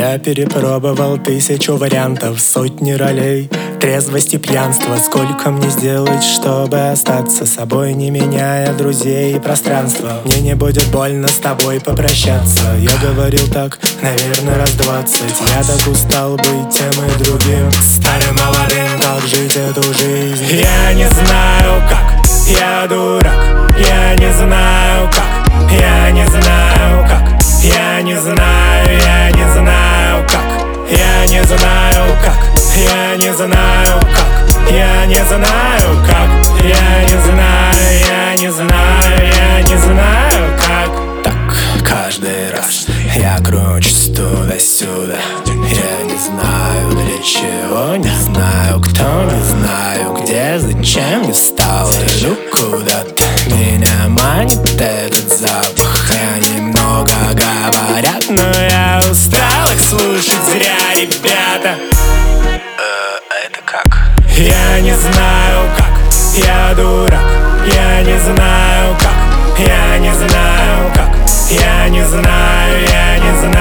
Я перепробовал 1000 вариантов, сотни ролей, трезвость и пьянство. Сколько мне сделать, чтобы остаться собой, не меняя друзей и пространство? Мне не будет больно с тобой попрощаться. Я говорил так, наверное, раз 20. Я так устал быть тем и другим, старым молодым, как жить эту жизнь. Я не знаю как, я дурак. Я не знаю как, я не знаю как. Я не знаю, я не знаю как. Я не знаю как, я не знаю как. Я не знаю как. Я не знаю, я не знаю, я не знаю как. Так каждый раз я кручусь туда-сюда. Я не знаю для чего, не знаю кто, не знаю где, зачем не стал. Иду куда-то, меня манит этот запах. Они много говорят, но я устал их слушать зря, ребята. Это как? Я не знаю как, я дурак. Я не знаю как, я не знаю как. Я не знаю, я не знаю.